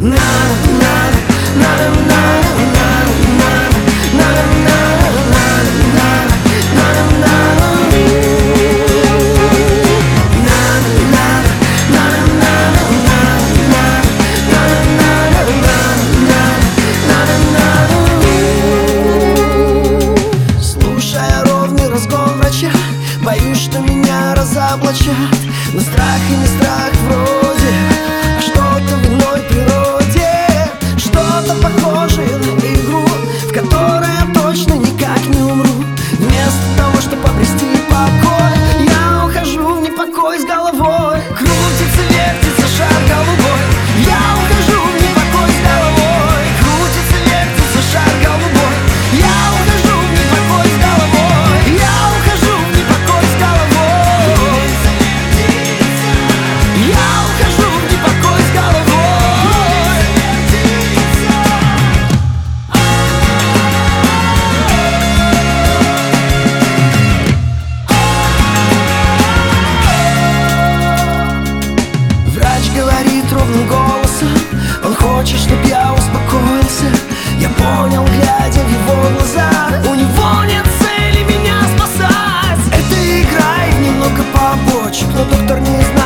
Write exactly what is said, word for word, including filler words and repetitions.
Боюсь, что меня разоблачат, но страх и не страх вроде, а что-то в иной природе, что-то похожее на игру, в которой я точно никак не умру. Вместо того, чтобы обрести покой, я ухожу в непокой с головой. Крутится, вертится шар голубой, я ухожу в непокой с головой. Крутится, вертится шар голубой, я ухожу в непокой с головой. Я ухожу в непокой с головой. Я ухожу в непокой с головой. Врач говорит ровным голосом, он хочет, чтоб я успокоился. Я понял, глядя в его глаза, у него нет цели меня спасать. Это игра и немного побочек, но доктор не знает.